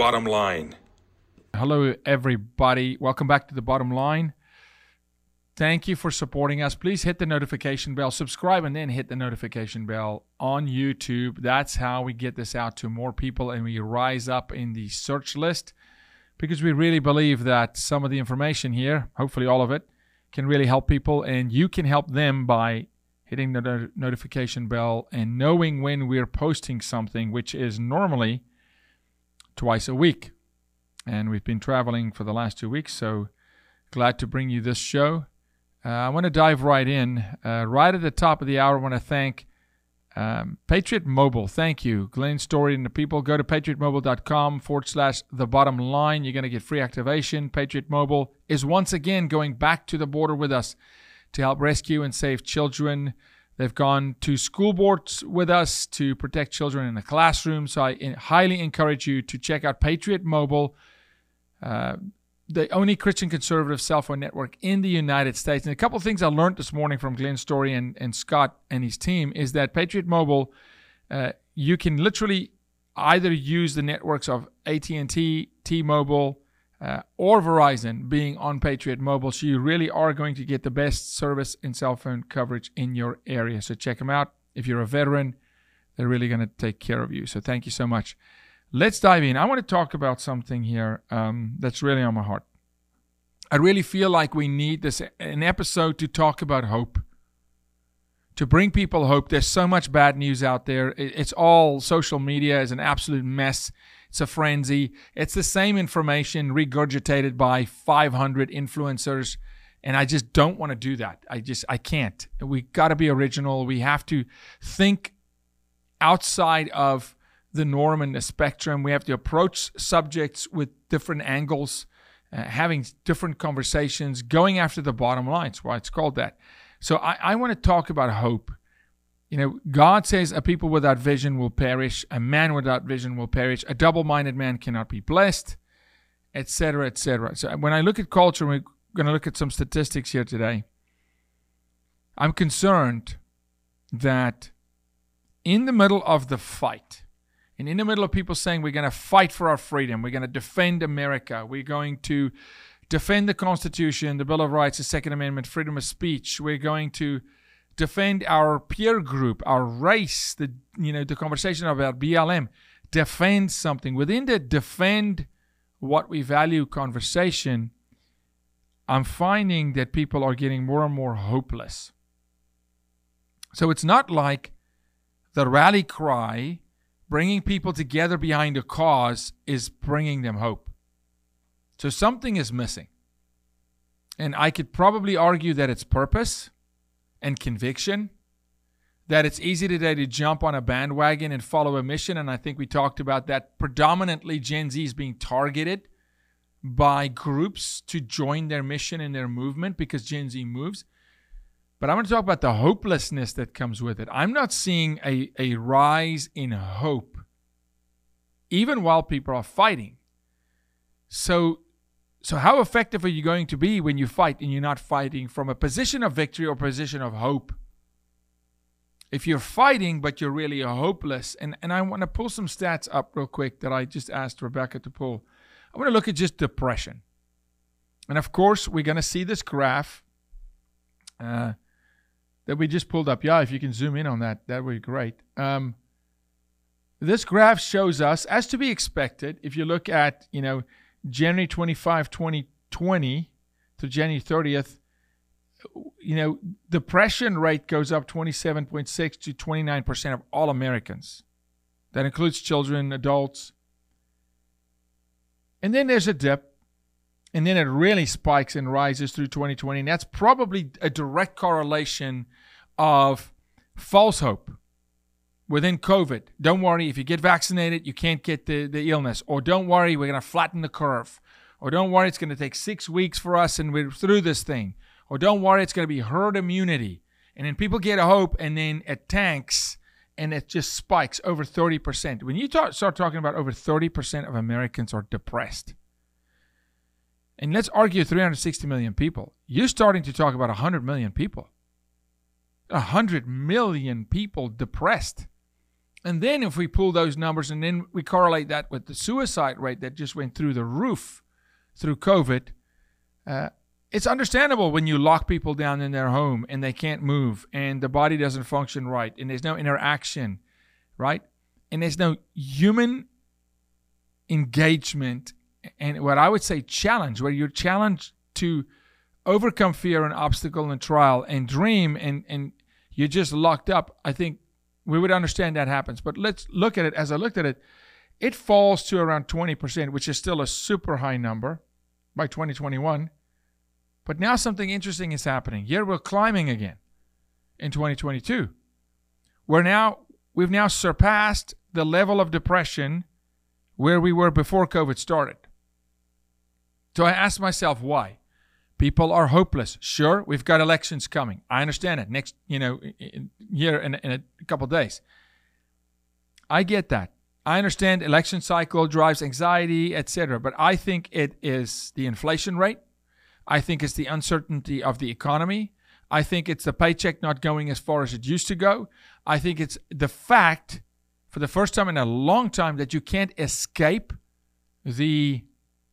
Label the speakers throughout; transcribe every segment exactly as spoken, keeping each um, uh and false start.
Speaker 1: Bottom Line.
Speaker 2: Hello, everybody. Welcome back to The Bottom Line. Thank you for supporting us. Please hit the notification bell, subscribe, and then hit the notification bell on YouTube. That's how we get this out to more people and we rise up in the search list, because we really believe that some of the information here, hopefully all of it, can really help people, and you can help them by hitting the no- notification bell and knowing when we're posting something, which is normally twice a week. And we've been traveling for the last two weeks, so glad to bring you this show. Uh, I want to dive right in. Uh, right at the top of the hour, I want to thank um, Patriot Mobile. Thank you, Glenn Story and the people. Go to patriotmobile.com forward slash the bottom line. You're going to get free activation. Patriot Mobile is once again going back to the border with us to help rescue and save children. They've gone to school boards with us to protect children in the classroom. So I in, highly encourage you to check out Patriot Mobile. Uh, the only Christian conservative cell phone network in the United States. And a couple of things I learned this morning from Glenn Story and, and Scott and his team is that Patriot Mobile, uh, you can literally either use the networks of A T and T, T-Mobile, uh, or Verizon being on Patriot Mobile. So you really are going to get the best service and cell phone coverage in your area. So check them out. If you're a veteran, they're really going to take care of you. So thank you so much. Let's dive in. I want to talk about something here um, that's really on my heart. I really feel like we need this an episode to talk about hope, to bring people hope. There's so much bad news out there. It's all social media is an absolute mess. It's a frenzy. It's the same information regurgitated by five hundred influencers, and I just don't want to do that. I just I can't. We got to be original. We have to think outside of the norm and the spectrum. We have to approach subjects with different angles, uh, having different conversations, going after the bottom line. That's why it's called that. So I, I want to talk about hope. You know, God says a people without vision will perish. A man without vision will perish. A double-minded man cannot be blessed, et cetera, et cetera. So when I look at culture, we're going to look at some statistics here today. I'm concerned that in the middle of the fight, and in the middle of people saying we're going to fight for our freedom, we're going to defend America, we're going to defend the Constitution, the Bill of Rights, the Second Amendment, freedom of speech, we're going to defend our peer group, our race, the you know the conversation about B L M, defend something. Within the defend what we value conversation, I'm finding that people are getting more and more hopeless. So it's not like the rally cry, bringing people together behind a cause, is bringing them hope. So something is missing. And I could probably argue that it's purpose and conviction, that it's easy today to jump on a bandwagon and follow a mission. And I think we talked about that. Predominantly Gen Z is being targeted by groups to join their mission and their movement because Gen Z moves. But I want to talk about the hopelessness that comes with it. I'm not seeing a, a rise in hope, even while people are fighting. So, so how effective are you going to be when you fight and you're not fighting from a position of victory or position of hope? If you're fighting, but you're really hopeless, and, and I want to pull some stats up real quick that I just asked Rebecca to pull. I want to look at just depression. And of course, we're going to see this graph uh, that we just pulled up. Yeah, if you can zoom in on that, that would be great. Um, this graph shows us, as to be expected, if you look at, you know, January twenty-fifth, twenty twenty to January thirtieth, you know, depression rate goes up twenty-seven point six to twenty-nine percent of all Americans. That includes children, adults. And then there's a dip. And then it really spikes and rises through twenty twenty. And that's probably a direct correlation of false hope within COVID. Don't worry, if you get vaccinated, you can't get the, the illness. Or don't worry, we're going to flatten the curve. Or don't worry, it's going to take six weeks for us and we're through this thing. Or don't worry, it's going to be herd immunity. And then people get a hope and then it tanks and it just spikes over thirty percent. When you talk, start talking about over thirty percent of Americans are depressed. And let's argue three hundred sixty million people. You're starting to talk about one hundred million people. one hundred million people depressed. And then if we pull those numbers and then we correlate that with the suicide rate that just went through the roof through COVID, uh, it's understandable when you lock people down in their home and they can't move and the body doesn't function right and there's no interaction, right? And there's no human engagement and what I would say challenge, where you're challenged to overcome fear and obstacle and trial and dream and, and you're just locked up. I think we would understand that happens. But let's look at it. As I looked at it, it falls to around twenty percent, which is still a super high number by twenty twenty-one. But now something interesting is happening. Here we're climbing again in twenty twenty-two. We're now, we've now surpassed the level of depression where we were before COVID started. So I asked myself, why? People are hopeless. Sure, we've got elections coming. I understand it. Next, you know, in, here in, in a couple of days. I get that. I understand election cycle drives anxiety, et cetera. But I think it is the inflation rate. I think it's the uncertainty of the economy. I think it's the paycheck not going as far as it used to go. I think it's the fact, for the first time in a long time, that you can't escape the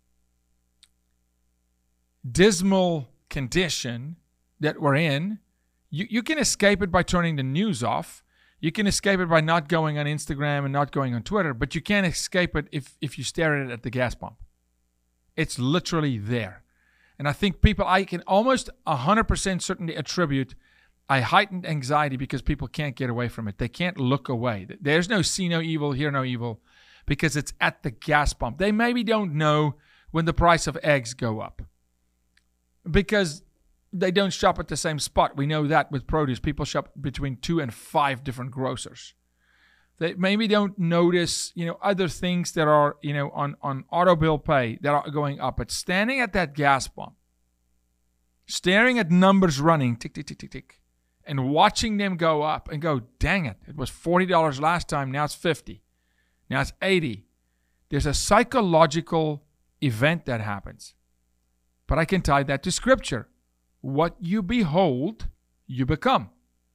Speaker 2: dismal condition that we're in. You, you can escape it by turning the news off. You can escape it by not going on Instagram and not going on Twitter, but you can't escape it if, if you stare at it at the gas pump. It's literally there. And I think people, I can almost one hundred percent certainly attribute a heightened anxiety because people can't get away from it. They can't look away. There's no see no evil, hear no evil, because it's at the gas pump. They maybe don't know when the price of eggs go up because they don't shop at the same spot. We know that with produce. People shop between two and five different grocers. They maybe don't notice, you know, other things that are, you know, on, on auto bill pay that are going up. But standing at that gas pump, staring at numbers running, tick, tick, tick, tick, tick, and watching them go up and go, dang it, it was forty dollars last time, now it's fifty. Now it's eighty. There's a psychological event that happens. But I can tie that to Scripture. What you behold, you become.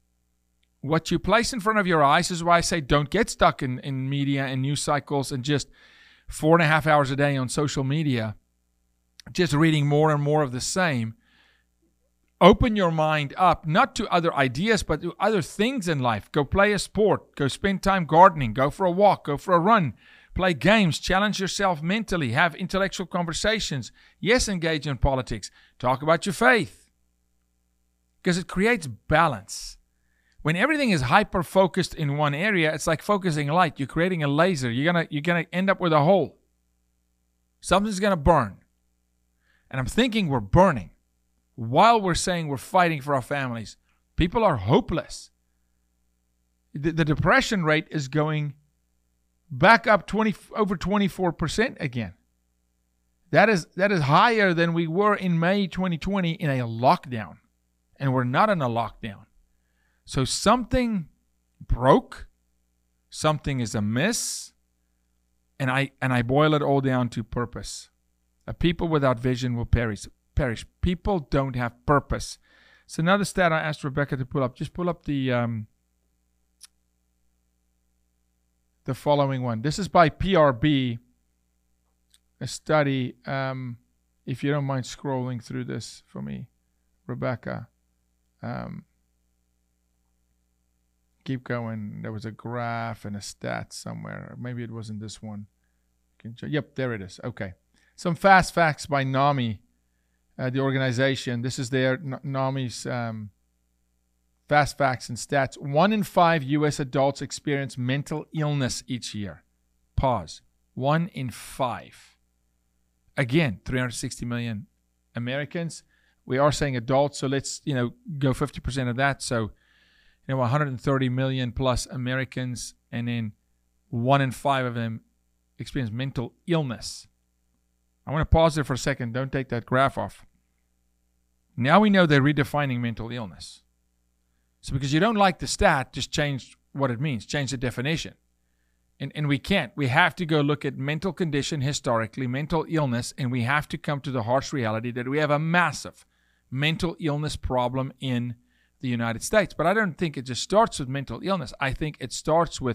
Speaker 2: What you place in front of your eyes is why I say don't get stuck in, in media and news cycles and just four and a half hours a day on social media, just reading more and more of the same. Open your mind up, not to other ideas, but to other things in life. Go play a sport. Go spend time gardening. Go for a walk. Go for a run. Play games. Challenge yourself mentally. Have intellectual conversations. Yes, engage in politics. Talk about your faith. Because it creates balance. When everything is hyper-focused in one area, it's like focusing light. You're creating a laser. You're gonna you're gonna end up with a hole. Something's gonna burn. And I'm thinking we're burning while we're saying we're fighting for our families. People are hopeless. The, the depression rate is going back up twenty over twenty-four percent again. That is that is higher than we were in May twenty twenty in a lockdown. And we're not in a lockdown. So something broke, something is amiss, and I and I boil it all down to purpose. A people without vision will perish. Perish. People don't have purpose. So another stat I asked Rebecca to pull up. Just pull up the um, the following one. This is by P R B, a study. Um, if you don't mind scrolling through this for me, Rebecca. Um, Keep going. There was a graph and a stat somewhere. Maybe it wasn't this one. Can check. Yep, there it is. Okay. Some fast facts by NAMI, uh, the organization. This is their N- NAMI's um, fast facts and stats. One in five U S adults experience mental illness each year. Pause. One in five. Again, three hundred sixty million Americans. We are saying adults, so let's, you know, go fifty percent of that. So, you know, one hundred thirty million plus Americans, and then one in five of them experience mental illness. I want to pause there for a second. Don't take that graph off. Now we know they're redefining mental illness. So because you don't like the stat, just change what it means. Change the definition. And, and we can't. We have to go look at mental condition historically, mental illness, and we have to come to the harsh reality that we have a massive mental illness problem in the United States. But I don't think it just starts with mental illness. I think it starts with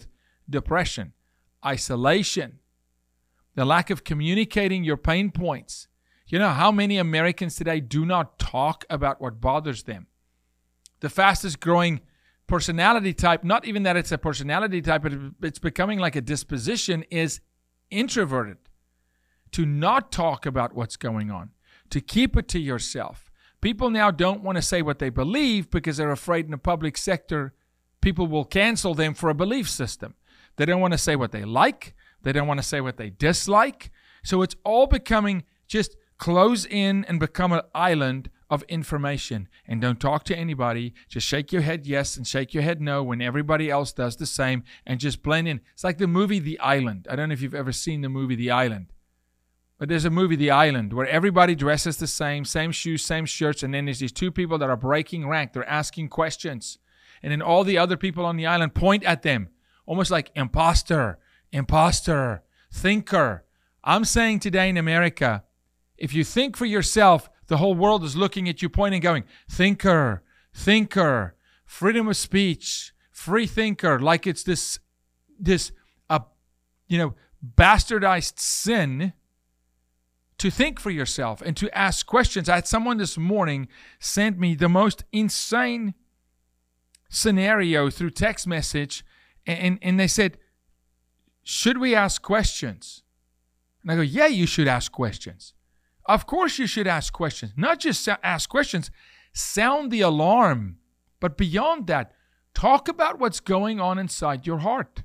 Speaker 2: depression, isolation, the lack of communicating your pain points. You know how many Americans today do not talk about what bothers them? The fastest growing personality type, not even that it's a personality type, but it's becoming like a disposition, is introverted. To not talk about what's going on, to keep it to yourself. People now don't want to say what they believe because they're afraid in the public sector people will cancel them for a belief system. They don't want to say what they like. They don't want to say what they dislike. So it's all becoming just close in and become an island of information. And don't talk to anybody. Just shake your head yes and shake your head no when everybody else does the same, and just blend in. It's like the movie The Island. I don't know if you've ever seen the movie The Island. But there's a movie, The Island, where everybody dresses the same, same shoes, same shirts, and then there's these two people that are breaking rank. They're asking questions. And then all the other people on the island point at them, almost like imposter, imposter, thinker. I'm saying today in America, if you think for yourself, the whole world is looking at you, pointing, going, thinker, thinker, freedom of speech, free thinker, like it's this, this, uh, you know, bastardized sin to think for yourself and to ask questions. I had someone this morning sent me the most insane scenario through text message, and, and they said, should we ask questions? And I go, yeah, you should ask questions. Of course you should ask questions. Not just ask questions, sound the alarm. But beyond that, talk about what's going on inside your heart.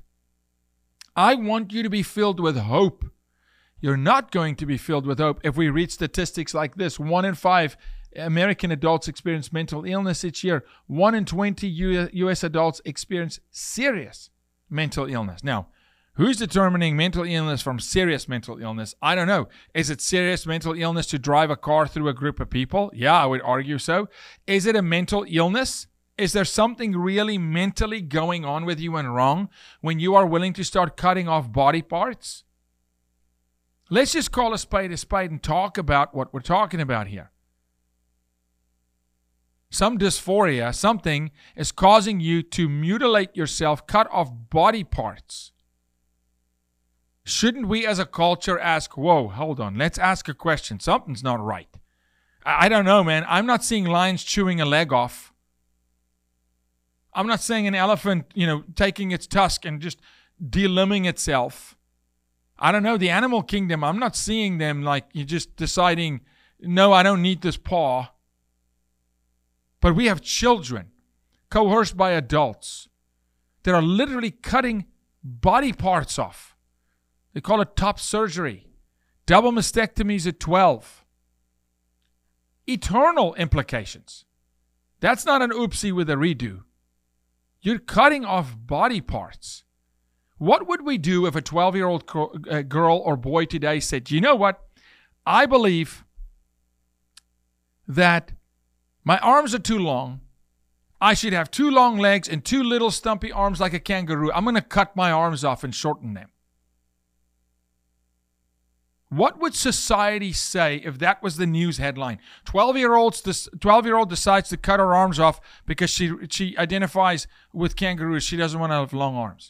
Speaker 2: I want you to be filled with hope. You're not going to be filled with hope if we read statistics like this. One in five American adults experience mental illness each year. One in twenty U S adults experience serious mental illness. Now, who's determining mental illness from serious mental illness? I don't know. Is it serious mental illness to drive a car through a group of people? Yeah, I would argue so. Is it a mental illness? Is there something really mentally going on with you and wrong when you are willing to start cutting off body parts? Let's just call a spade a spade and talk about what we're talking about here. Some dysphoria, something is causing you to mutilate yourself, cut off body parts. Shouldn't we as a culture ask, whoa, hold on, let's ask a question. Something's not right. I, I don't know, man. I'm not seeing lions chewing a leg off. I'm not seeing an elephant, you know, taking its tusk and just delimbing itself. I don't know, the animal kingdom, I'm not seeing them like you're just deciding, no, I don't need this paw. But we have children coerced by adults that are literally cutting body parts off. They call it top surgery. Double mastectomies at twelve. Eternal implications. That's not an oopsie with a redo. You're cutting off body parts. What would we do if a twelve-year-old girl or boy today said, you know what? I believe that my arms are too long. I should have two long legs and two little stumpy arms like a kangaroo. I'm going to cut my arms off and shorten them. What would society say if that was the news headline? twelve-year-olds, twelve-year-old decides to cut her arms off because she, she identifies with kangaroos. She doesn't want to have long arms.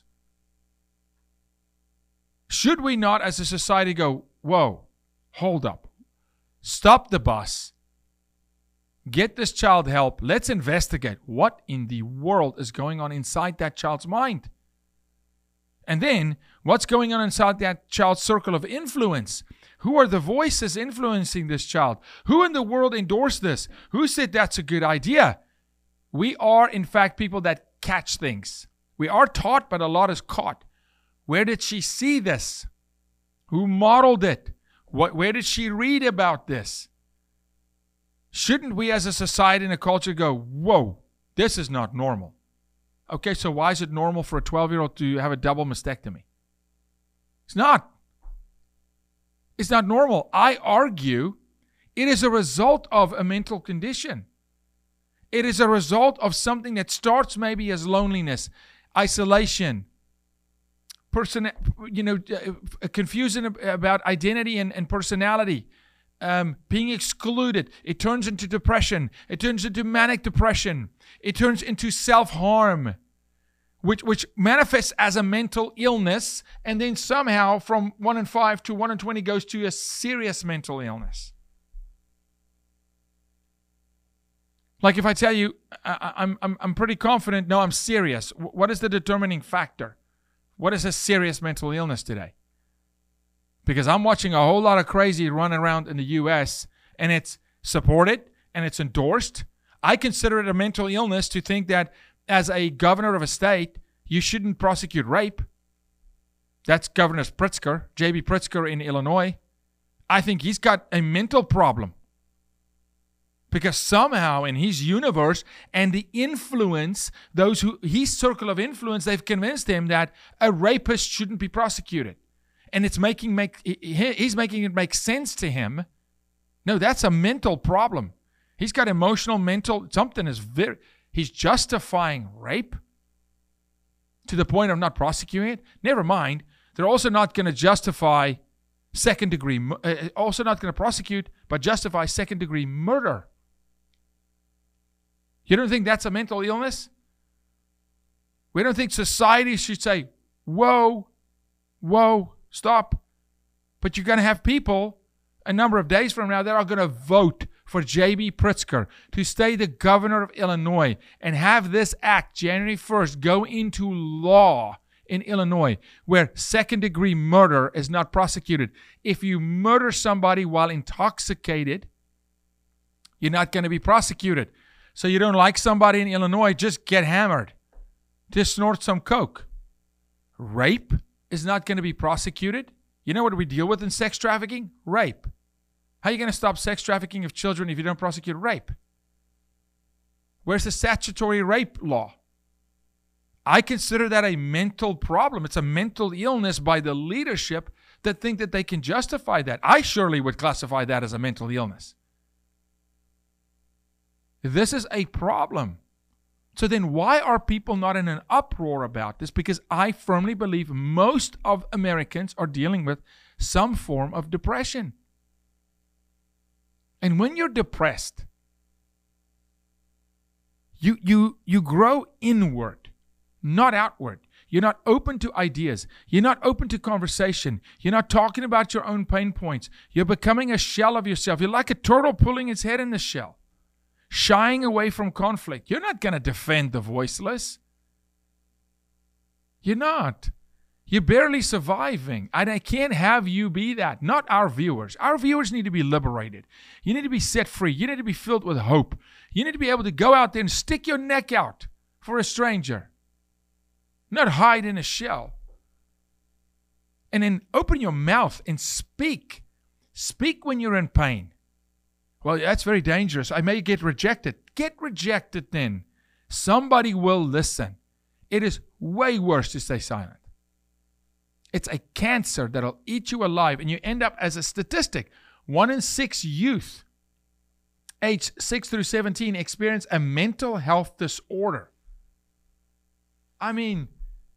Speaker 2: Should we not, as a society, go, whoa, hold up, stop the bus, get this child help, let's investigate what in the world is going on inside that child's mind? And then, what's going on inside that child's circle of influence? Who are the voices influencing this child? Who in the world endorsed this? Who said that's a good idea? We are, in fact, people that catch things. We are taught, but a lot is caught. Where did she see this? Who modeled it? What, where did she read about this? Shouldn't we as a society and a culture go, whoa, this is not normal? Okay, so why is it normal for a twelve-year-old to have a double mastectomy? It's not. It's not normal. I argue it is a result of a mental condition. It is a result of something that starts maybe as loneliness, isolation, person, you know, uh, confusion about identity and, and personality, um, being excluded. It turns into depression. It turns into manic depression. It turns into self-harm. which which manifests as a mental illness, and then somehow from one in five to one in twenty goes to a serious mental illness. Like if I tell you, I, I'm I'm I'm pretty confident, no, I'm serious. What is the determining factor? What is a serious mental illness today? Because I'm watching a whole lot of crazy run around in the U S, and it's supported and it's endorsed. I consider it a mental illness to think that as a governor of a state, you shouldn't prosecute rape. That's Governor Pritzker, J B Pritzker in Illinois. I think he's got a mental problem. Because somehow in his universe and the influence, those who, his circle of influence, they've convinced him that a rapist shouldn't be prosecuted. And it's making make he's making it make sense to him. No, that's a mental problem. He's got emotional, mental, something is very, he's justifying rape to the point of not prosecuting it. Never mind, they're also not going to justify second degree, uh, also not going to prosecute, but justify second degree murder. You don't think that's a mental illness? We don't think society should say, whoa, whoa, stop. But you're going to have people a number of days from now that are going to vote for J B Pritzker to stay the governor of Illinois and have this act January first go into law in Illinois where second degree murder is not prosecuted. If you murder somebody while intoxicated, you're not going to be prosecuted. So you don't like somebody in Illinois, just get hammered. Just snort some coke. Rape is not going to be prosecuted. You know what we deal with in sex trafficking? Rape. How are you going to stop sex trafficking of children if you don't prosecute rape? Where's the statutory rape law? I consider that a mental problem. It's a mental illness by the leadership that think that they can justify that. I surely would classify that as a mental illness. This is a problem. So then why are people not in an uproar about this? Because I firmly believe most of Americans are dealing with some form of depression. And when you're depressed, you you you grow inward, not outward. You're not open to ideas. You're not open to conversation. You're not talking about your own pain points. You're becoming a shell of yourself. You're like a turtle pulling its head in the shell, shying away from conflict. You're not going to defend the voiceless. You're not. You're barely surviving. And I can't have you be that. Not our viewers. Our viewers need to be liberated. You need to be set free. You need to be filled with hope. You need to be able to go out there and stick your neck out for a stranger. Not hide in a shell. And then open your mouth and speak. Speak when you're in pain. Well, that's very dangerous. I may get rejected. Get rejected then. Somebody will listen. It is way worse to stay silent. It's a cancer that'll eat you alive, and you end up as a statistic. One in six youth, age six through seventeen, experience a mental health disorder. I mean,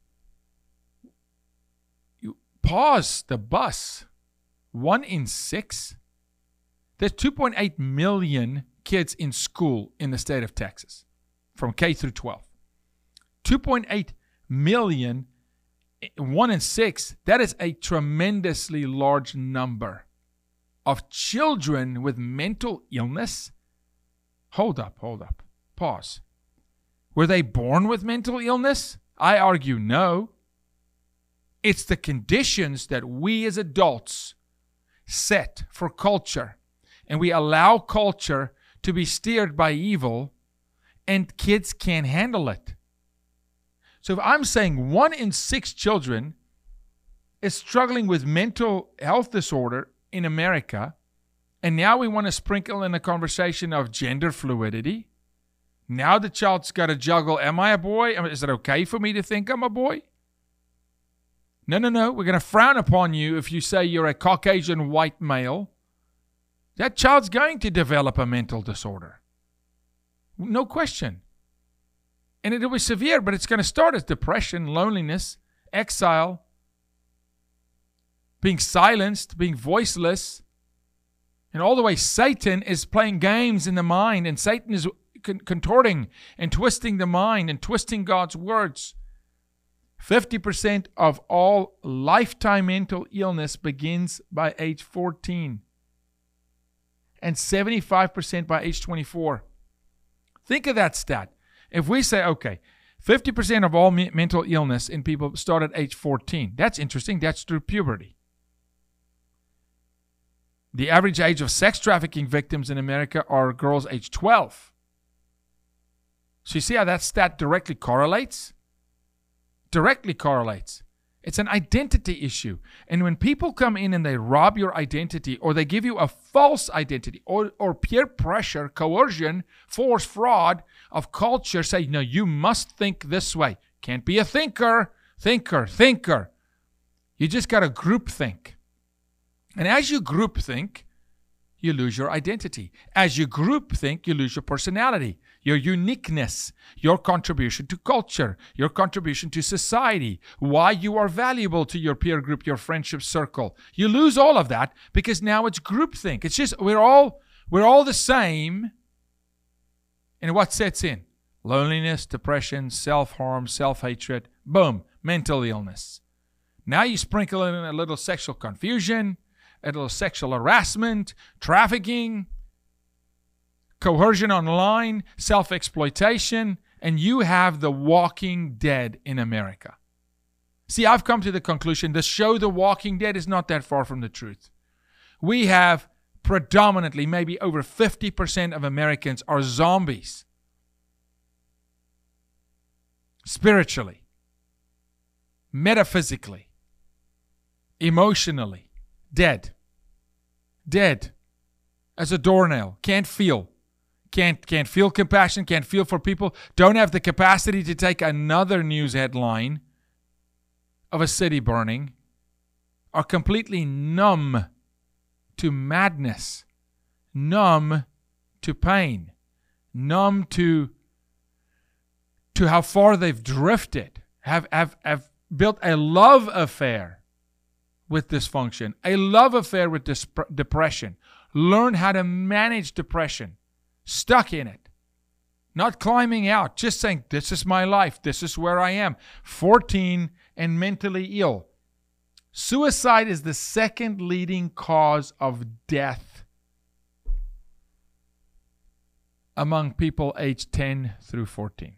Speaker 2: you pause the bus. One in six? There's two point eight million kids in school in the state of Texas, from K through twelve. two point eight million, one in six, that is a tremendously large number of children with mental illness. Hold up, hold up, pause. Were they born with mental illness? I argue no. It's the conditions that we as adults set for culture. And we allow culture to be steered by evil, and kids can't handle it. So if I'm saying one in six children is struggling with mental health disorder in America, and now we want to sprinkle in a conversation of gender fluidity, now the child's got to juggle, am I a boy? Is it okay for me to think I'm a boy? No, no, no. We're going to frown upon you if you say you're a Caucasian white male. That child's going to develop a mental disorder. No question. And it'll be severe, but it's going to start as depression, loneliness, exile, being silenced, being voiceless. And all the way Satan is playing games in the mind, and Satan is con- contorting and twisting the mind and twisting God's words. fifty percent of all lifetime mental illness begins by age fourteen. And seventy-five percent by age twenty-four. Think of that stat. If we say, okay, fifty percent of all me- mental illness in people start at age fourteen. That's interesting. That's through puberty. The average age of sex trafficking victims in America are girls age twelve. So you see how that stat directly correlates? Directly correlates. It's an identity issue. And when people come in and they rob your identity, or they give you a false identity, or, or peer pressure, coercion, force, fraud of culture, say, no, you must think this way. Can't be a thinker, thinker, thinker. You just got to group think. And as you group think, you lose your identity. As you group think, you lose your personality, your uniqueness, your contribution to culture, your contribution to society, why you are valuable to your peer group, your friendship circle. You lose all of that because now it's groupthink. It's just we're all we're all the same. And what sets in? Loneliness, depression, self-harm, self-hatred, boom, mental illness. Now you sprinkle in a little sexual confusion, a little sexual harassment, trafficking, coercion online, self-exploitation, and you have the Walking Dead in America. See, I've come to the conclusion the show The Walking Dead is not that far from the truth. We have predominantly, maybe over fifty percent of Americans are zombies. Spiritually, metaphysically, emotionally, dead. Dead. As a doornail. Can't feel. Can't, can't feel compassion. Can't feel for people. Don't have the capacity to take another news headline of a city burning. Are completely numb to madness. Numb to pain. Numb to, to how far they've drifted. Have, have, have built a love affair with dysfunction, a love affair with dis- depression. Learn how to manage depression. Stuck in it. Not climbing out, just saying, this is my life, this is where I am. fourteen and mentally ill. Suicide is the second leading cause of death among people aged ten through fourteen.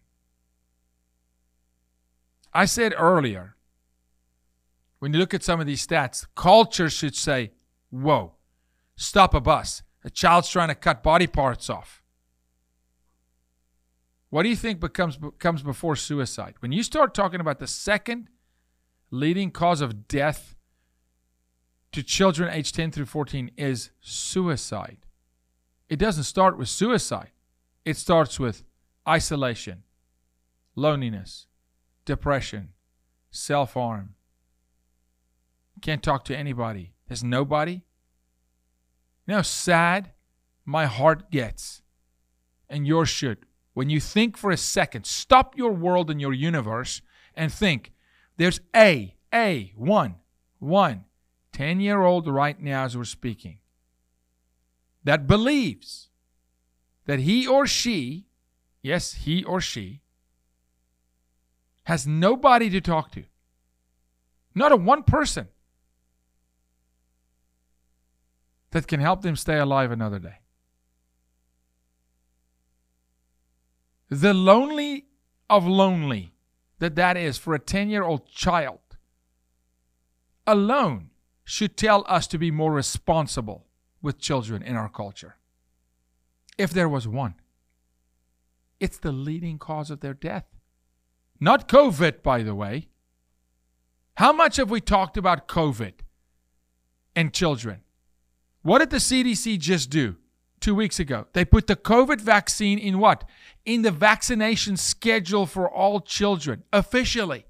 Speaker 2: I said earlier, when you look at some of these stats, culture should say, whoa, stop a bus. A child's trying to cut body parts off. What do you think becomes comes before suicide? When you start talking about the second leading cause of death to children aged ten through fourteen is suicide. It doesn't start with suicide. It starts with isolation, loneliness, depression, self-harm. Can't talk to anybody. There's nobody. You know how sad my heart gets, and yours should. When you think for a second, stop your world and your universe and think, there's a, a, one, one, ten-year-old right now as we're speaking that believes that he or she, yes, he or she, has nobody to talk to. Not a one person that can help them stay alive another day. The lonely of lonely that that is for a ten-year-old child alone should tell us to be more responsible with children in our culture. If there was one. It's the leading cause of their death. Not COVID, by the way. How much have we talked about COVID and children? What did the C D C just do two weeks ago? They put the COVID vaccine in what? In the vaccination schedule for all children, officially.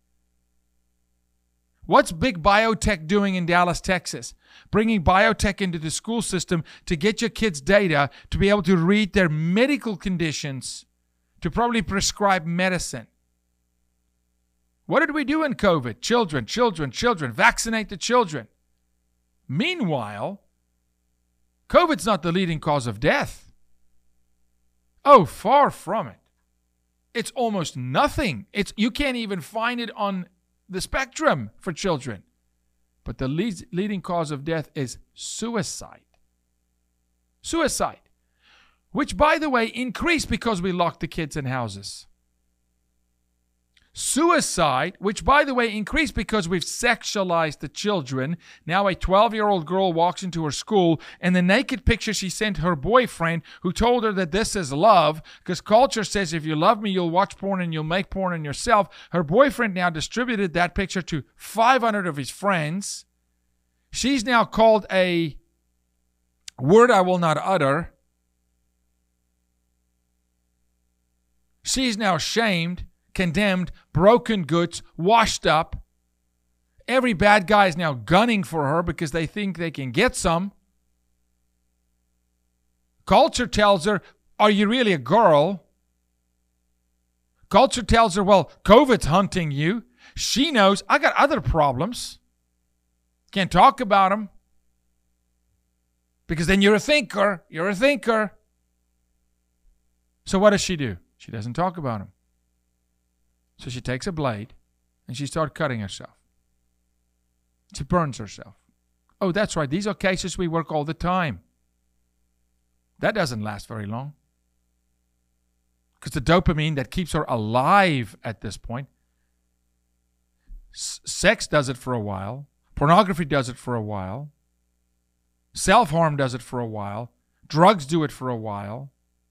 Speaker 2: What's big biotech doing in Dallas, Texas? Bringing biotech into the school system to get your kids' data to be able to read their medical conditions, to probably prescribe medicine. What did we do in COVID? Children, children, children. Vaccinate the children. Meanwhile, COVID's not the leading cause of death. Oh, far from it. It's almost nothing. It's you can't even find it on the spectrum for children. But the lead, leading cause of death is suicide. Suicide. Which, by the way, increased because we locked the kids in houses. Suicide, which, by the way, increased because we've sexualized the children. Now a twelve-year-old girl walks into her school, and the naked picture she sent her boyfriend, who told her that this is love, because culture says if you love me, you'll watch porn and you'll make porn on yourself. Her boyfriend now distributed that picture to five hundred of his friends. She's now called a word I will not utter. She's now shamed, condemned, broken goods, washed up. Every bad guy is now gunning for her because they think they can get some. Culture tells her, are you really a girl? Culture tells her, well, COVID's hunting you. She knows, I got other problems. Can't talk about them. Because then you're a thinker. You're a thinker. So what does she do? She doesn't talk about them. So she takes a blade and she starts cutting herself. She burns herself. Oh, that's right. These are cases we work all the time. That doesn't last very long. Because the dopamine that keeps her alive at this point, s- sex does it for a while. Pornography does it for a while. Self-harm does it for a while. Drugs do it for a while.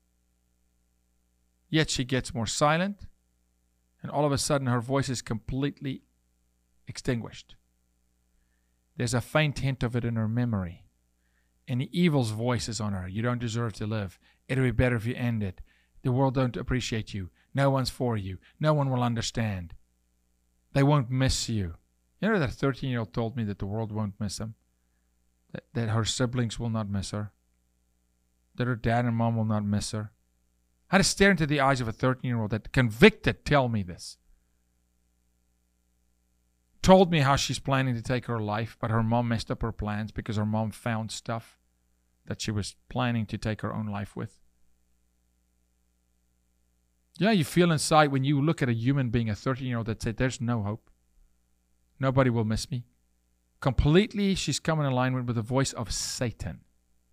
Speaker 2: Yet she gets more silent, and all of a sudden her voice is completely extinguished. There's a faint hint of it in her memory. And the evil's voice is on her. You don't deserve to live. It'll be better if you end it. The world don't appreciate you. No one's for you. No one will understand. They won't miss you. You know that thirteen-year-old told me that the world won't miss him? That, that her siblings will not miss her? That her dad and mom will not miss her? I had to stare into the eyes of a thirteen-year-old that convicted tell me this. Told me how she's planning to take her life, but her mom messed up her plans because her mom found stuff that she was planning to take her own life with. Yeah, you feel inside when you look at a human being, a thirteen-year-old that said, there's no hope. Nobody will miss me. Completely, she's come in alignment with the voice of Satan.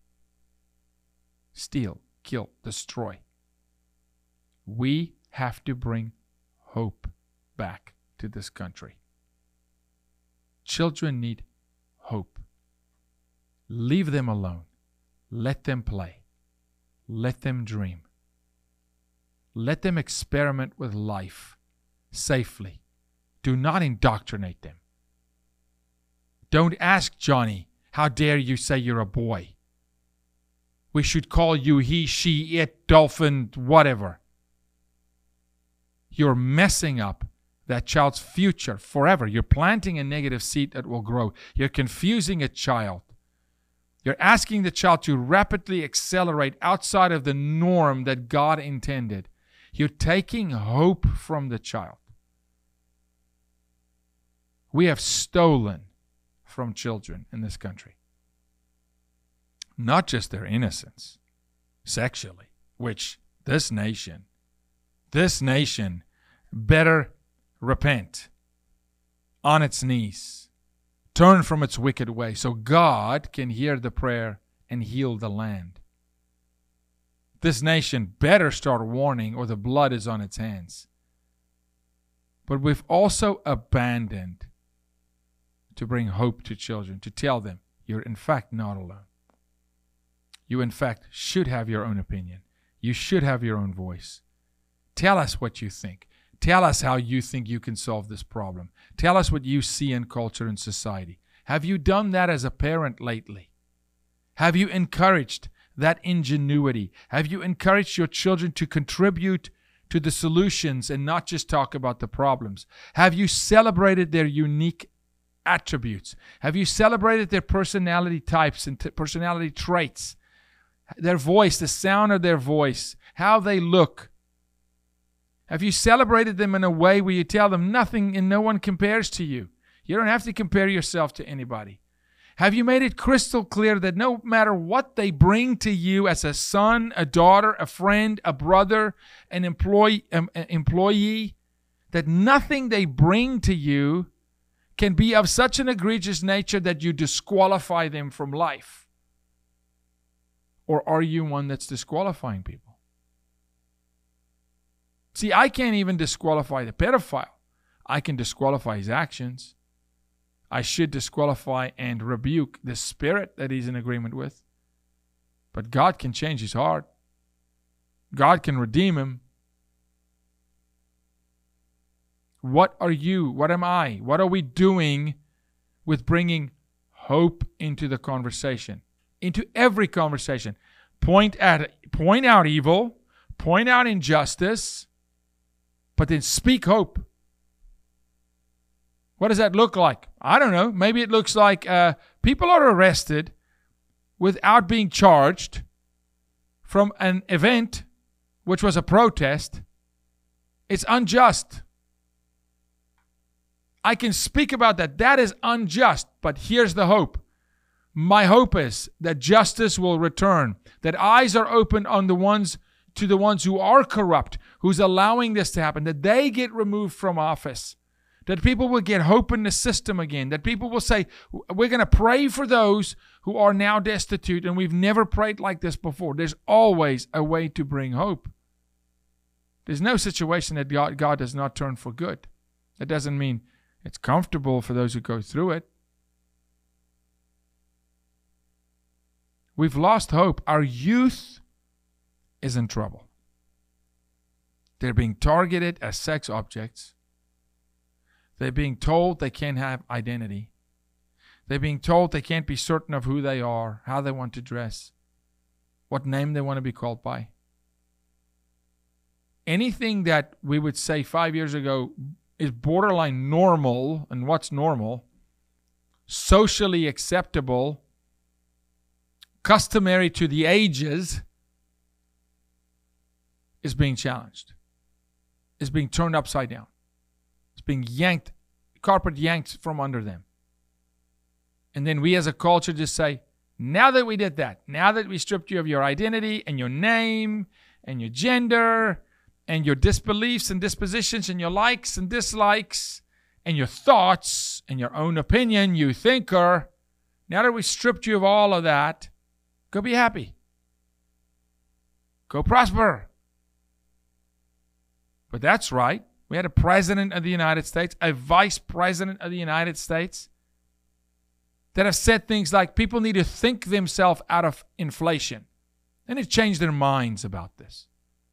Speaker 2: Steal, kill, destroy. We have to bring hope back to this country. Children need hope. Leave them alone. Let them play. Let them dream. Let them experiment with life safely. Do not indoctrinate them. Don't ask Johnny, how dare you say you're a boy? We should call you he, she, it, dolphin, whatever. You're messing up that child's future forever. You're planting a negative seed that will grow. You're confusing a child. You're asking the child to rapidly accelerate outside of the norm that God intended. You're taking hope from the child. We have stolen from children in this country. Not just their innocence, sexually, which this nation, this nation better repent on its knees, turn from its wicked way so God can hear the prayer and heal the land. This nation better start warning or the blood is on its hands. But we've also abandoned to bring hope to children, to tell them you're in fact not alone. You in fact should have your own opinion. You should have your own voice. Tell us what you think. Tell us how you think you can solve this problem. Tell us what you see in culture and society. Have you done that as a parent lately? Have you encouraged that ingenuity? Have you encouraged your children to contribute to the solutions and not just talk about the problems? Have you celebrated their unique attributes? Have you celebrated their personality types and t- personality traits? Their voice, the sound of their voice, how they look. Have you celebrated them in a way where you tell them nothing and no one compares to you? You don't have to compare yourself to anybody. Have you made it crystal clear that no matter what they bring to you as a son, a daughter, a friend, a brother, an employee, um, an employee, that nothing they bring to you can be of such an egregious nature that you disqualify them from life? Or are you one that's disqualifying people? See, I can't even disqualify the pedophile. I can disqualify his actions. I should disqualify and rebuke the spirit that he's in agreement with. But God can change his heart. God can redeem him. What are you? What am I? What are we doing with bringing hope into the conversation? Into every conversation. Point at, point out evil, point out injustice, but then speak hope. What does that look like? I don't know. Maybe it looks like uh, people are arrested without being charged from an event which was a protest. It's unjust. I can speak about that. That is unjust. But here's the hope. My hope is that justice will return, that eyes are opened on the ones to the ones who are corrupt, who's allowing this to happen, that they get removed from office. That people will get hope in the system again. That people will say, we're going to pray for those who are now destitute, and we've never prayed like this before. There's always a way to bring hope. There's no situation that God, God does not turn for good. That doesn't mean it's comfortable for those who go through it. We've lost hope. Our youth is in trouble. They're being targeted as sex objects. They're being told they can't have identity. They're being told they can't be certain of who they are, how they want to dress, what name they want to be called by. Anything that we would say five years ago is borderline normal, and what's normal, socially acceptable, customary to the ages, is being challenged, is being turned upside down. It's being yanked, carpet yanked from under them. And then we as a culture just say, now that we did that, now that we stripped you of your identity and your name and your gender and your disbeliefs and dispositions and your likes and dislikes and your thoughts and your own opinion, you thinker, now that we stripped you of all of that, go be happy. Go prosper. But that's right. We had a president of the United States, a vice president of the United States that have said things like people need to think themselves out of inflation. And they've changed their minds about this.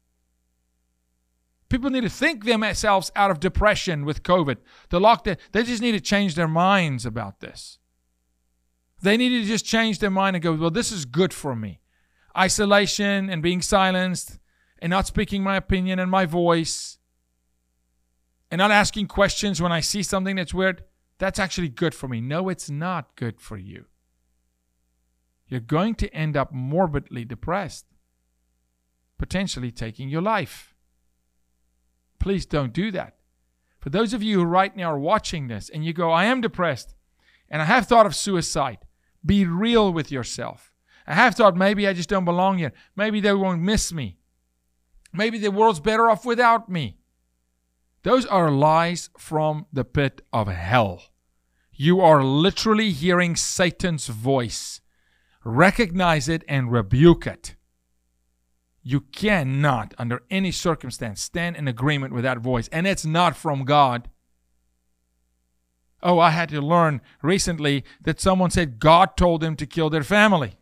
Speaker 2: People need to think themselves out of depression with COVID. The lockdown, they just need to change their minds about this. They need to just change their mind and go, well, this is good for me. Isolation and being silenced and not speaking my opinion and my voice and not asking questions when I see something that's weird, that's actually good for me. No, it's not good for you. You're going to end up morbidly depressed, potentially taking your life. Please don't do that. For those of you who right now are watching this and you go, I am depressed and I have thought of suicide, be real with yourself. I have thought maybe I just don't belong here. Maybe they won't miss me. Maybe the world's better off without me. Those are lies from the pit of hell. You are literally hearing Satan's voice. Recognize it and rebuke it. You cannot, under any circumstance, stand in agreement with that voice. And it's not from God. Oh, I had to learn recently that someone said God told them to kill their family,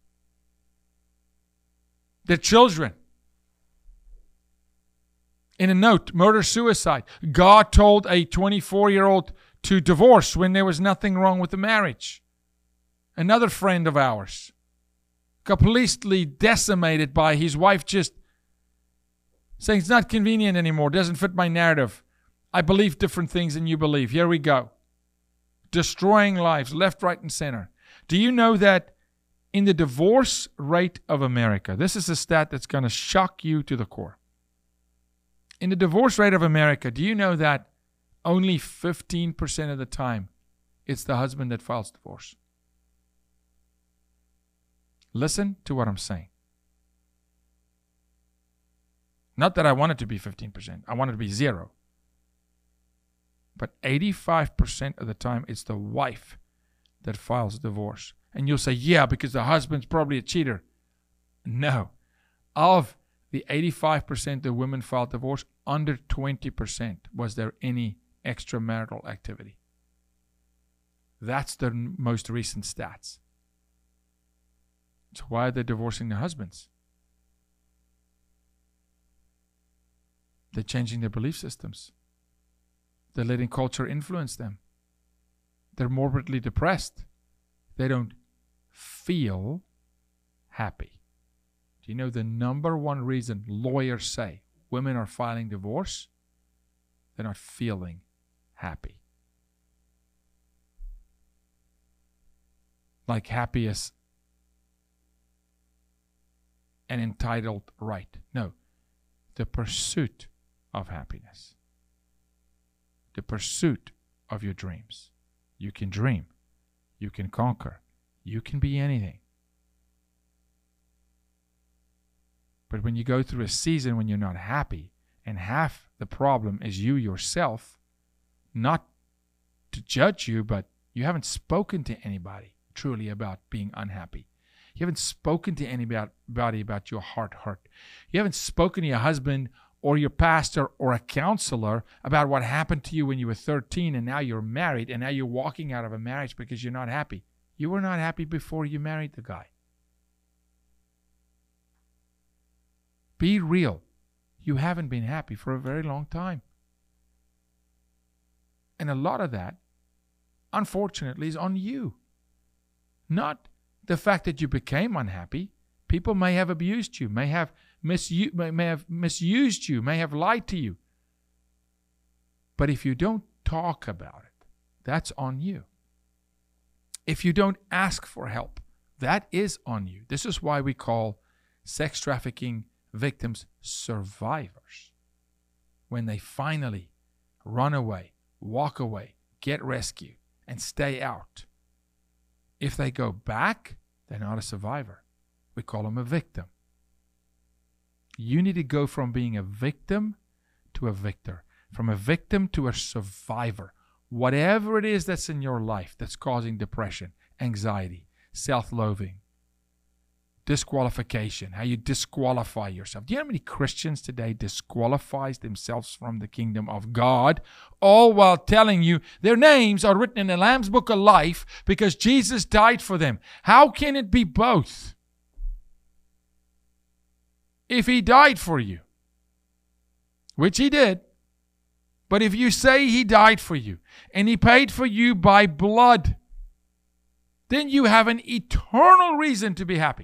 Speaker 2: their children. In a note, murder-suicide. God told a twenty-four-year-old to divorce when there was nothing wrong with the marriage. Another friend of ours, completely decimated by his wife just saying it's not convenient anymore, doesn't fit my narrative. I believe different things than you believe. Here we go. Destroying lives left, right, and center. Do you know that in the divorce rate of America, this is a stat that's going to shock you to the core. In the divorce rate of America, do you know that only fifteen percent of the time it's the husband that files divorce? Listen to what I'm saying. Not that I want it to be fifteen percent. I want it to be zero. But eighty-five percent of the time, it's the wife that files divorce. And you'll say, yeah, because the husband's probably a cheater. No. Of the eighty-five percent of women filed divorce, under twenty percent was there any extramarital activity. That's the most recent stats. So why are they divorcing their husbands? They're changing their belief systems. They're letting culture influence them. They're morbidly depressed. They don't feel happy. Do you know the number one reason lawyers say women are filing divorce? They're not feeling happy. Like happy is an entitled right. No, the pursuit of happiness. The pursuit of your dreams. You can dream. You can conquer. You can be anything. But when you go through a season when you're not happy, and half the problem is you yourself, not to judge you, but you haven't spoken to anybody truly about being unhappy. You haven't spoken to anybody about your heart hurt. You haven't spoken to your husband or your pastor or a counselor about what happened to you when you were thirteen and now you're married and now you're walking out of a marriage because you're not happy. You were not happy before you married the guy. Be real. You haven't been happy for a very long time. And a lot of that, unfortunately, is on you. Not the fact that you became unhappy. People may have abused you, may have, misu- may, may have misused you, may have lied to you. But if you don't talk about it, that's on you. If you don't ask for help, that is on you. This is why we call sex trafficking victims survivors. When they finally run away, walk away, get rescued, and stay out. If they go back, they're not a survivor. We call them a victim. You need to go from being a victim to a victor, from a victim to a survivor. Whatever it is that's in your life that's causing depression, anxiety, self-loathing, disqualification, how you disqualify yourself. Do you know how many Christians today disqualifies themselves from the kingdom of God, all while telling you their names are written in the Lamb's Book of Life because Jesus died for them? How can it be both? If he died for you, which he did, but if you say he died for you and he paid for you by blood, then you have an eternal reason to be happy.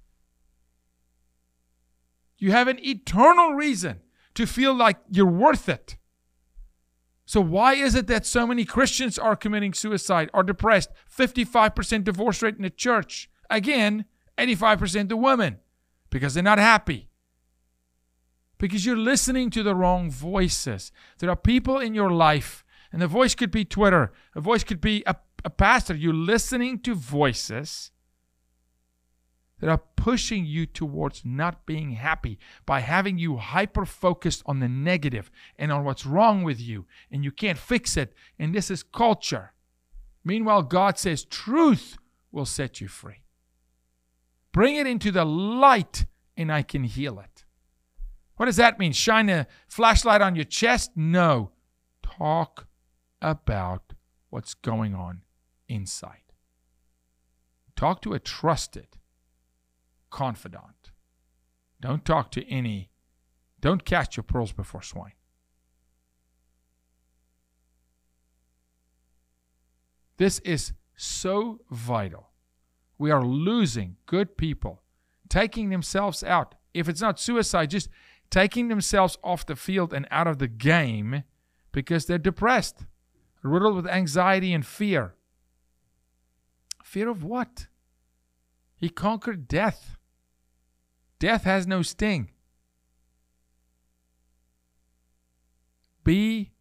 Speaker 2: You have an eternal reason to feel like you're worth it. So why is it that so many Christians are committing suicide, are depressed? fifty-five percent divorce rate in the church. Again, eighty-five percent of women. Because they're not happy. Because you're listening to the wrong voices. There are people in your life, and the voice could be Twitter. A voice could be a, a pastor. You're listening to voices that are pushing you towards not being happy by having you hyper-focused on the negative and on what's wrong with you, and you can't fix it, and this is culture. Meanwhile, God says truth will set you free. Bring it into the light, and I can heal it. What does that mean? Shine a flashlight on your chest? No. Talk about what's going on inside. Talk to a trusted confidant. Don't talk to any, don't cast your pearls before swine. This is so vital. We are losing good people, taking themselves out. If it's not suicide, just taking themselves off the field and out of the game because they're depressed, riddled with anxiety and fear. Fear of what? He conquered death. Death has no sting. Be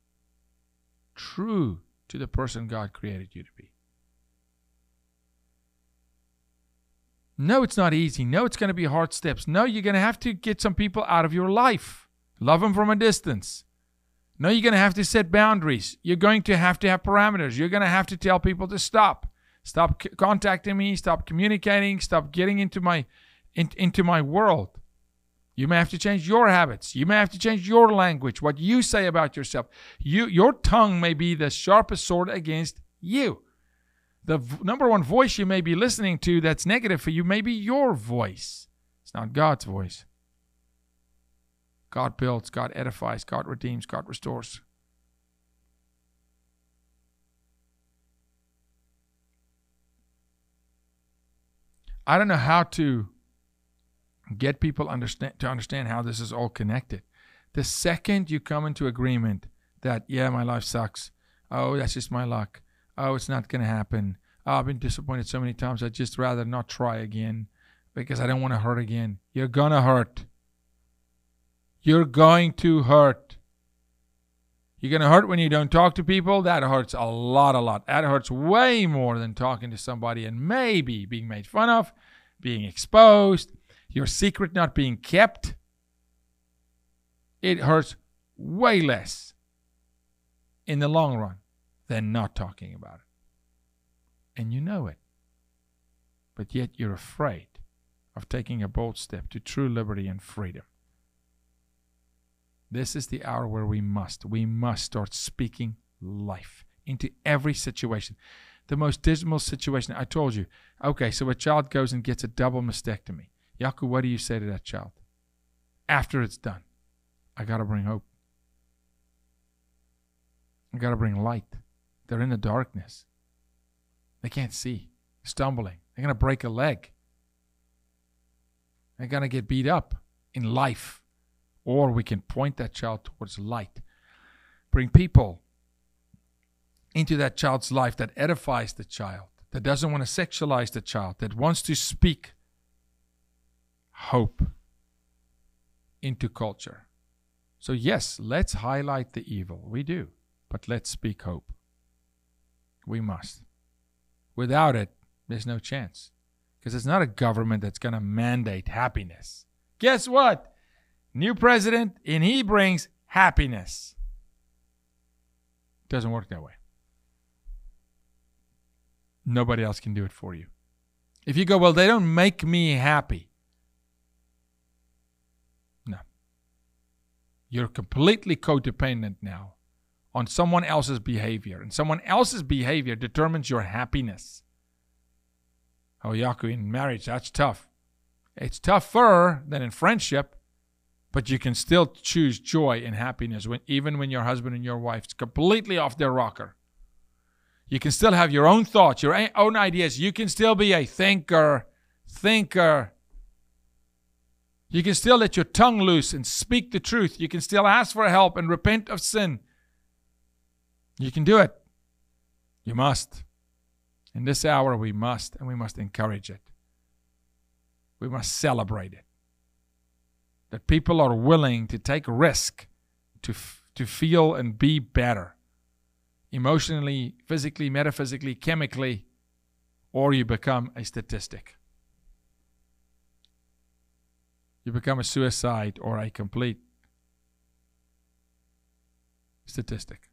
Speaker 2: true to the person God created you to be. No, it's not easy. No, it's going to be hard steps. No, you're going to have to get some people out of your life. Love them from a distance. No, you're going to have to set boundaries. You're going to have to have parameters. You're going to have to tell people to stop. Stop c- contacting me. Stop communicating. Stop getting into my in, into my world. You may have to change your habits. You may have to change your language, what you say about yourself. You, your tongue may be the sharpest sword against you. The v- number one voice you may be listening to that's negative for you may be your voice. It's not God's voice. God builds, God edifies, God redeems, God restores. I don't know how to get people understand to understand how this is all connected. The second you come into agreement that, yeah, my life sucks. Oh, that's just my luck. Oh, it's not going to happen. Oh, I've been disappointed so many times. I'd just rather not try again because I don't want to hurt again. You're going to hurt. You're going to hurt. You're going to hurt when you don't talk to people. That hurts a lot, a lot. That hurts way more than talking to somebody and maybe being made fun of, being exposed, your secret not being kept. It hurts way less in the long run than not talking about it. And you know it. But yet you're afraid of taking a bold step to true liberty and freedom. This is the hour where we must, we must start speaking life into every situation. The most dismal situation, I told you, okay, so a child goes and gets a double mastectomy. Yaku, what do you say to that child? After it's done, I got to bring hope. I got to bring light. They're in the darkness. They can't see, stumbling. They're going to break a leg. They're going to get beat up in life. Or we can point that child towards light. Bring people into that child's life that edifies the child, that doesn't want to sexualize the child, that wants to speak hope into culture. So yes, let's highlight the evil. We do. But let's speak hope. We must. Without it, there's no chance. Because it's not a government that's going to mandate happiness. Guess what? New president, and he brings happiness. Doesn't work that way. Nobody else can do it for you. If you go, well, they don't make me happy. No. You're completely codependent now on someone else's behavior. And someone else's behavior determines your happiness. Oh, Yaku, in marriage, that's tough. It's tougher than in friendship. But you can still choose joy and happiness when, even when your husband and your wife's completely off their rocker. You can still have your own thoughts, your own ideas. You can still be a thinker, thinker. You can still let your tongue loose and speak the truth. You can still ask for help and repent of sin. You can do it. You must. In this hour, we must, and we must encourage it. We must celebrate it. That people are willing to take risk to f- to feel and be better. Emotionally, physically, metaphysically, chemically, or you become a statistic. You become a suicide or a complete statistic.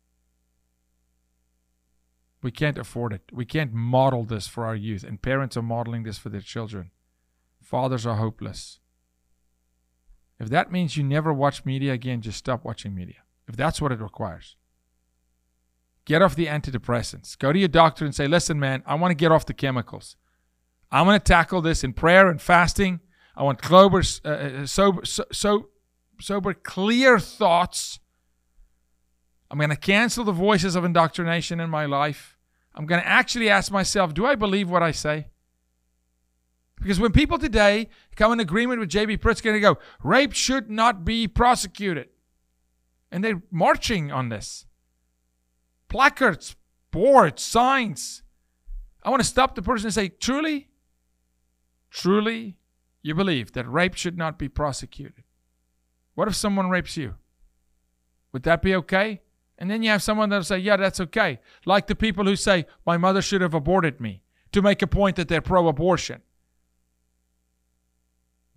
Speaker 2: We can't afford it. We can't model this for our youth, and parents are modeling this for their children. Fathers are hopeless. If that means you never watch media again, just stop watching media. If that's what it requires. Get off the antidepressants. Go to your doctor and say, listen, man, I want to get off the chemicals. I'm going to tackle this in prayer and fasting. I want sober, uh, sober, so, so, sober, clear thoughts. I'm going to cancel the voices of indoctrination in my life. I'm going to actually ask myself, do I believe what I say? Because when people today come in agreement with J B Pritzker, they go, rape should not be prosecuted. And they're marching on this. Placards, boards, signs. I want to stop the person and say, truly, truly, you believe that rape should not be prosecuted. What if someone rapes you? Would that be okay? And then you have someone that'll say, yeah, that's okay. Like the people who say, my mother should have aborted me, to make a point that they're pro-abortion.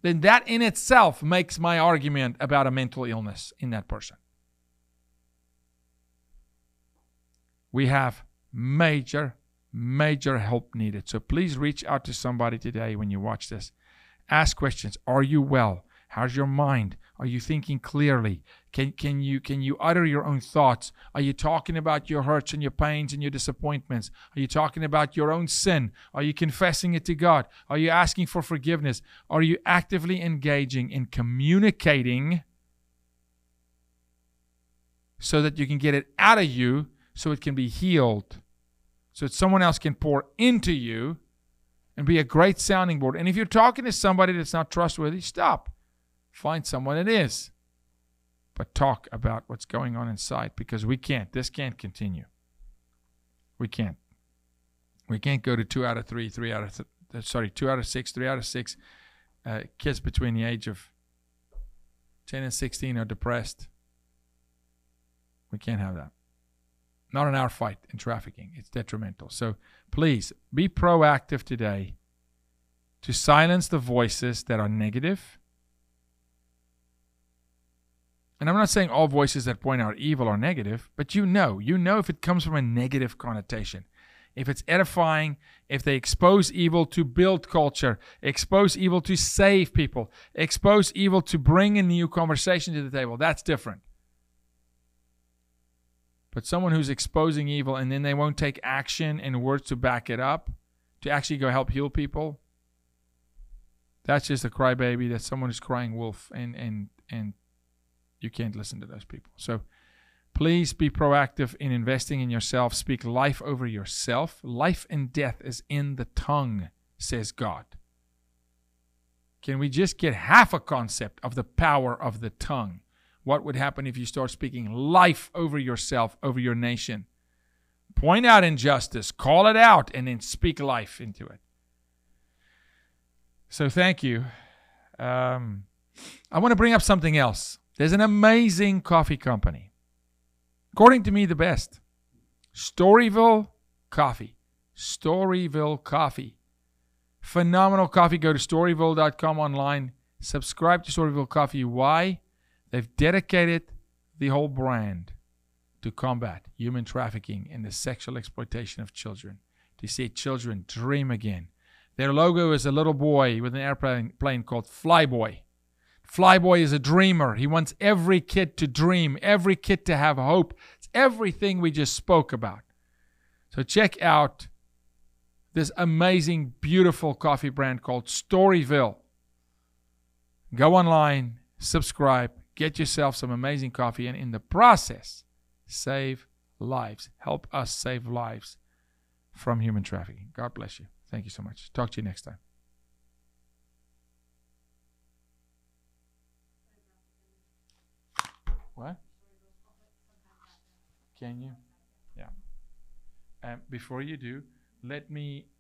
Speaker 2: then that in itself makes my argument about a mental illness in that person. We have major, major help needed. So please reach out to somebody today when you watch this. Ask questions. Are you well? How's your mind? Are you thinking clearly? Can, can you can you utter your own thoughts? Are you talking about your hurts and your pains and your disappointments? Are you talking about your own sin? Are you confessing it to God? Are you asking for forgiveness? Are you actively engaging in communicating so that you can get it out of you so it can be healed, so that someone else can pour into you and be a great sounding board? And if you're talking to somebody that's not trustworthy, stop. Find someone that is. But talk about what's going on inside, because we can't. This can't continue. We can't. We can't go to two out of three, three out of, th- sorry, two out of six, three out of six uh, kids between the age of ten and sixteen are depressed. We can't have that. Not in our fight in trafficking. It's detrimental. So please be proactive today to silence the voices that are negative. And I'm not saying all voices that point out evil are negative, but you know, you know if it comes from a negative connotation. If it's edifying, if they expose evil to build culture, expose evil to save people, expose evil to bring a new conversation to the table, that's different. But someone who's exposing evil and then they won't take action and words to back it up, to actually go help heal people, that's just a crybaby. That's someone who's crying wolf, and and and you can't listen to those people. So please be proactive in investing in yourself. Speak life over yourself. Life and death is in the tongue, says God. Can we just get half a concept of the power of the tongue? What would happen if you start speaking life over yourself, over your nation? Point out injustice, call it out, and then speak life into it. So thank you. Um, I want to bring up something else. There's an amazing coffee company. According to me, the best. Storyville Coffee. Storyville Coffee. Phenomenal coffee. Go to storyville dot com online. Subscribe to Storyville Coffee. Why? They've dedicated the whole brand to combat human trafficking and the sexual exploitation of children, to see children dream again. Their logo is a little boy with an airplane plane called Flyboy. Flyboy is a dreamer. He wants every kid to dream, every kid to have hope. It's everything we just spoke about. So check out this amazing, beautiful coffee brand called Storyville. Go online, subscribe, get yourself some amazing coffee, and in the process, save lives. Help us save lives from human trafficking. God bless you. Thank you so much. Talk to you next time. What? Can you? Yeah. Um, before you do, let me